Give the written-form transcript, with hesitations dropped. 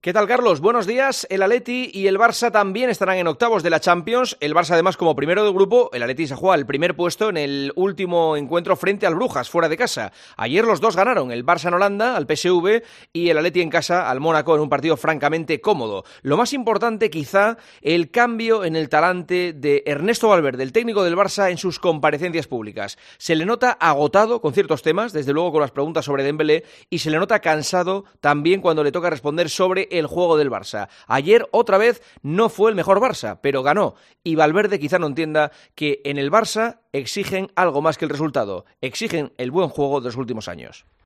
¿Qué tal, Carlos? Buenos días. El Atleti y el Barça también estarán en octavos de la Champions. El Barça, además, como primero del grupo. El Atleti se juega el primer puesto en el último encuentro frente al Brujas, fuera de casa. Ayer los dos ganaron, el Barça en Holanda, al PSV, y el Atleti en casa, al Mónaco, en un partido francamente cómodo. Lo más importante, quizá, el cambio en el talante de Ernesto Valverde, el técnico del Barça, en sus comparecencias públicas. Se le nota agotado con ciertos temas, desde luego con las preguntas sobre Dembélé, y se le nota cansado también cuando le toca responder sobre el juego del Barça. Ayer, otra vez, no fue el mejor Barça, pero ganó. Y Valverde quizá no entienda que en el Barça exigen algo más que el resultado. Exigen el buen juego de los últimos años.